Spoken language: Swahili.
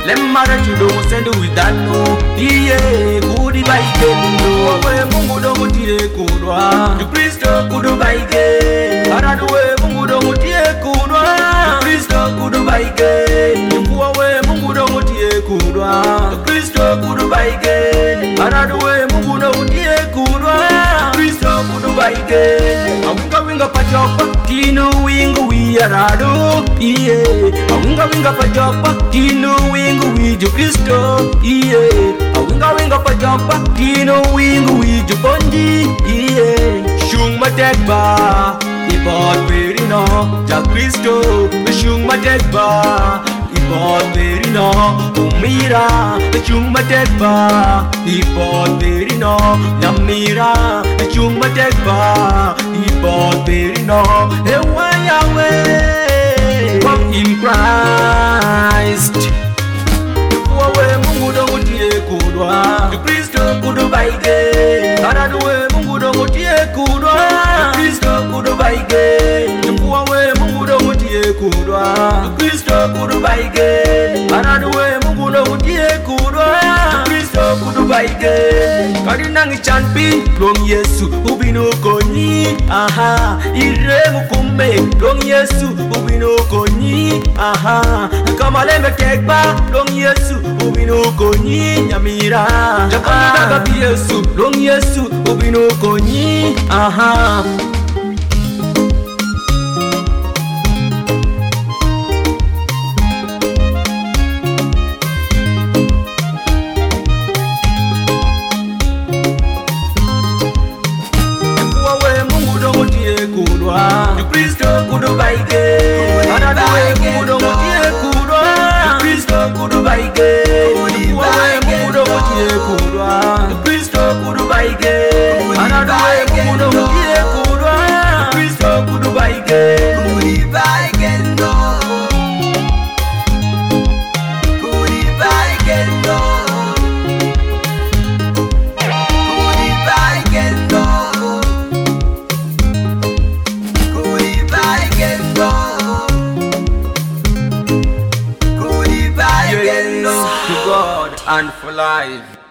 Lemmara chudo sendu widano iye kudi baigendo we Mungu do mutie kudwa Kristo kudu baige araduwe Mungu do mutie kudwa Kristo kudu baige nyuwa we Mungu do mutie kudwa Kristo kudu baige araduwe Mungu do mutie kudwa Kristo kudu baige awinga winga pajopa tinu wingu wi arado iye awinga winga pajopa tinu wingu wi Kristo iye awinga winga pajopa tinu wingu wi Bondi iye shung matekba ibot verino ja Kristo shung matekba ibot verino umira shung matekba ibot verino namira shung matekba ibot verino ewa Yahweh walk in Christ we Mungu do mutie kudwa Kristo kudu baige araduwe Mungu do mutie kudwa Kristo kudu baige nyuwa we Mungu do mutie kudwa Kristo kudu baige araduwe Mungu do mutie kudwa Kristo kudu baige kadinangi chanpi long Yesu ubino konyi aha ire mukume long Yesu ubino konyi aha kamalembe kekba long Yesu ubino konyi nyamira jakona daga Yesu long Yesu ubino konyi aha Kristo kudu baige araduwe Mungu do mutie kudwa Kristo kudu baige wawe Mungu do mutie kudwa Kristo kudu baige araduwe Mungu do mutie kudwa Kristo kudu baige kudi baige no kudi baige no kudi baige no to God and for life.